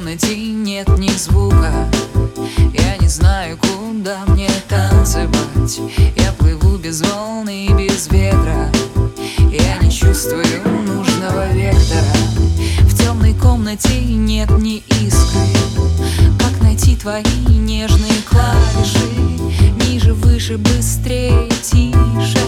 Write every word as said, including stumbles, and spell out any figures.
комнате нет ни звука. Я не знаю, куда мне танцевать. Я плыву без волны и без ветра. Я не чувствую нужного вектора. В темной комнате нет ни искры. Как найти твои нежные клавиши? Ниже, выше, быстрее, тише.